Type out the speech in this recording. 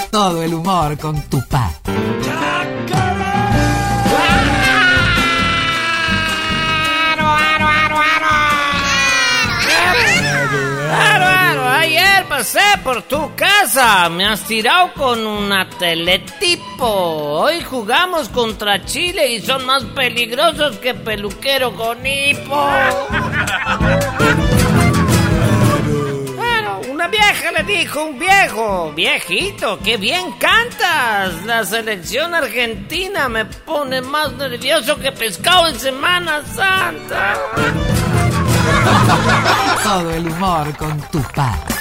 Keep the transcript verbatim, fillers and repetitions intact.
Todo el humor con Tupac. Claro, claro, ayer pasé por tu casa, me has tirado con una teletipo. Hoy jugamos contra Chile y son más peligrosos que peluquero con hipo. Claro, una vieja le dijo a un viejo: viejito, qué bien cantas. La selección argentina me pone más nervioso que pescado en Semana Santa. Todo el humor con Tupac.